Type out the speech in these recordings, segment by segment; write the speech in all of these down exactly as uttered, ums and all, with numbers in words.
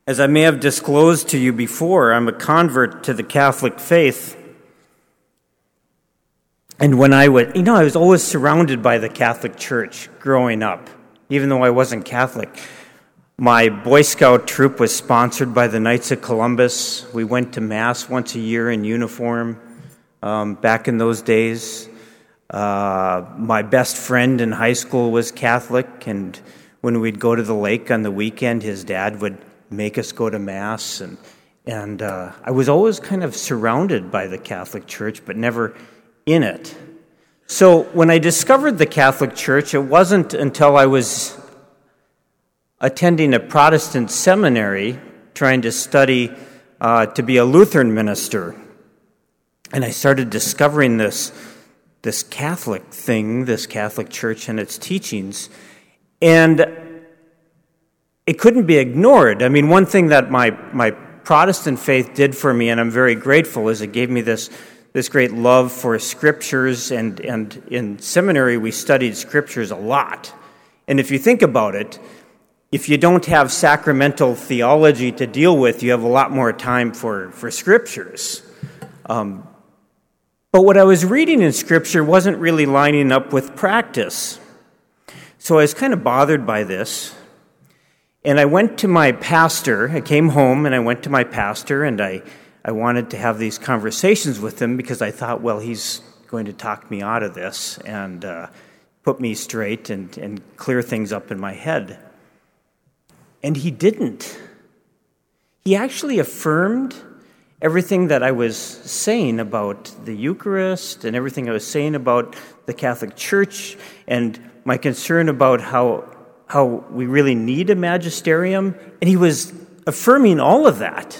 As I may have disclosed to you before, I'm a convert to the Catholic faith. And when I would, you know, I was always surrounded by the Catholic Church growing up, even though I wasn't Catholic. My Boy Scout troop was sponsored by the Knights of Columbus. We went to Mass once a year in uniform um, back in those days. Uh, my best friend in high school was Catholic, and when we'd go to the lake on the weekend, his dad would make us go to Mass. And, and uh, I was always kind of surrounded by the Catholic Church, but never in it. So when I discovered the Catholic Church, it wasn't until I was attending a Protestant seminary trying to study uh, to be a Lutheran minister. And I started discovering this, this Catholic thing, this Catholic Church and its teachings. And it couldn't be ignored. I mean, one thing that my, my Protestant faith did for me, and I'm very grateful, is it gave me this this great love for scriptures, and, and in seminary we studied scriptures a lot. And if you think about it, if you don't have sacramental theology to deal with, you have a lot more time for, for scriptures. Um, but what I was reading in scripture wasn't really lining up with practice. So I was kind of bothered by this. And I went to my pastor. I came home and I went to my pastor, and I I wanted to have these conversations with him because I thought, well, he's going to talk me out of this and uh, put me straight and, and clear things up in my head. And he didn't. He actually affirmed everything that I was saying about the Eucharist and everything I was saying about the Catholic Church and my concern about how, how we really need a magisterium. And he was affirming all of that.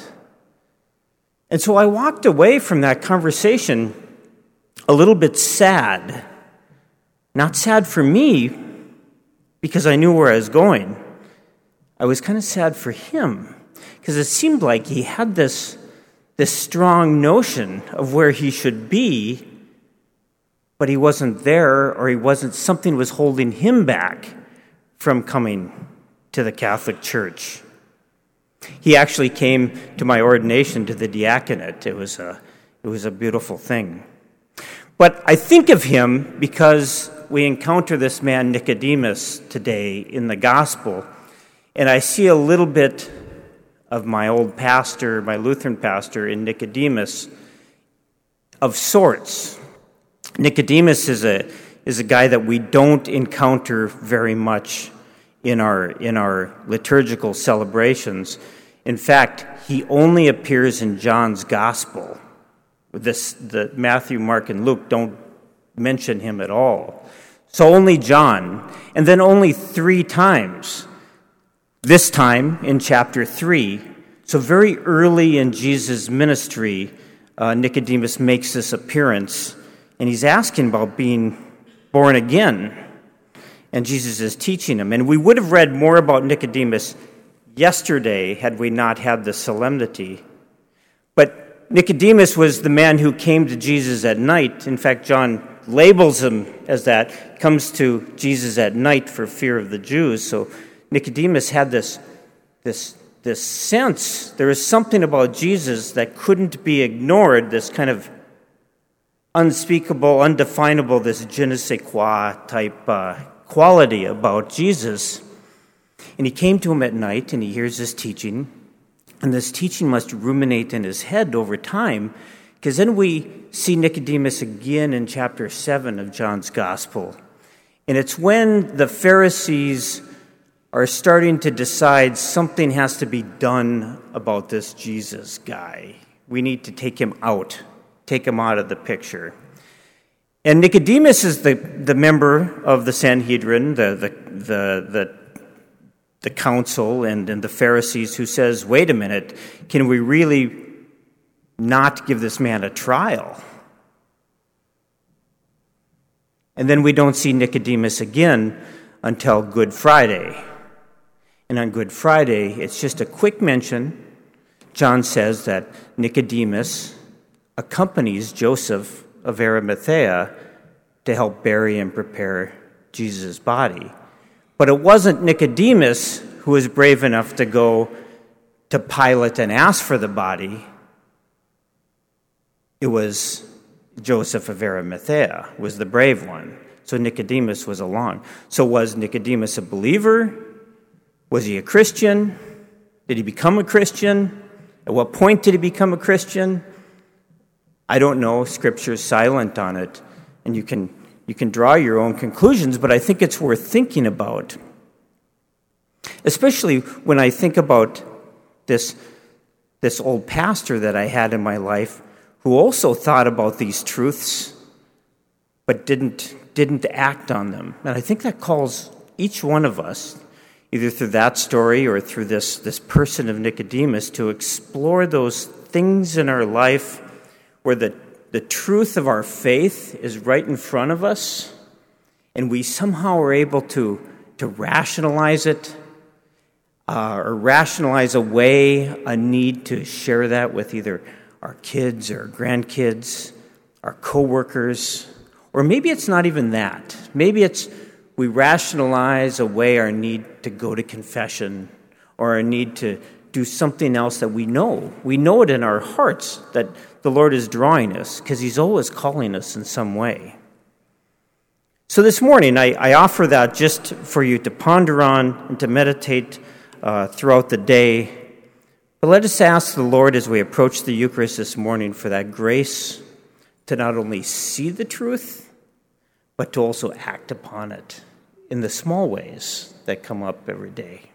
And so I walked away from that conversation a little bit sad. Not sad for me, because I knew where I was going. I was kind of sad for him, because it seemed like he had this, this strong notion of where he should be, but he wasn't there, or he wasn't, something was holding him back from coming to the Catholic Church. He actually came to my ordination to the diaconate. It was a, it was a beautiful thing. But I think of him because we encounter this man Nicodemus today in the gospel, and I see a little bit of my old pastor, my Lutheran pastor, in Nicodemus of sorts. Nicodemus is a is a guy that we don't encounter very much in our in our liturgical celebrations. In fact, he only appears in John's Gospel. This, the Matthew, Mark, and Luke don't mention him at all. So only John, and then only three times. This time in chapter three. So very early in Jesus' ministry, uh, Nicodemus makes this appearance, and he's asking about being born again. And Jesus is teaching him. And we would have read more about Nicodemus yesterday had we not had the solemnity. But Nicodemus was the man who came to Jesus at night. In fact, John labels him as that, comes to Jesus at night for fear of the Jews. So Nicodemus had this, this, this sense, there is something about Jesus that couldn't be ignored, this kind of unspeakable, undefinable, this je ne sais quoi type uh, quality about Jesus. And he came to him at night, and he hears this teaching, and this teaching must ruminate in his head over time, because then we see Nicodemus again in chapter seven of John's Gospel. And it's when the Pharisees are starting to decide something has to be done about this Jesus guy. We need to take him out, take him out of the picture. And Nicodemus is the, the member of the Sanhedrin, the the the, the the council and, and the Pharisees, who says, wait a minute, can we really not give this man a trial? And then we don't see Nicodemus again until Good Friday. And on Good Friday, it's just a quick mention. John says that Nicodemus accompanies Joseph of Arimathea to help bury and prepare Jesus' body. But it wasn't Nicodemus who was brave enough to go to Pilate and asked for the body, it was Joseph of Arimathea, was the brave one. So Nicodemus was along. So was Nicodemus a believer? Was he a Christian? Did he become a Christian? At what point did he become a Christian? I don't know. Scripture's silent on it. And you can you can draw your own conclusions, but I think it's worth thinking about. Especially when I think about this, this old pastor that I had in my life who also thought about these truths but didn't didn't act on them. And I think that calls each one of us, either through that story or through this, this person of Nicodemus, to explore those things in our life where the, the truth of our faith is right in front of us, and we somehow are able to, to rationalize it, uh, or rationalize away a need to share that with either our kids or grandkids, our coworkers, or maybe it's not even that. Maybe it's we rationalize away our need to go to confession or our need to do something else that we know. We know it in our hearts that the Lord is drawing us because he's always calling us in some way. So this morning, I, I offer that just for you to ponder on and to meditate uh, throughout the day. But let us ask the Lord as we approach the Eucharist this morning for that grace to not only see the truth, but to also act upon it in the small ways that come up every day.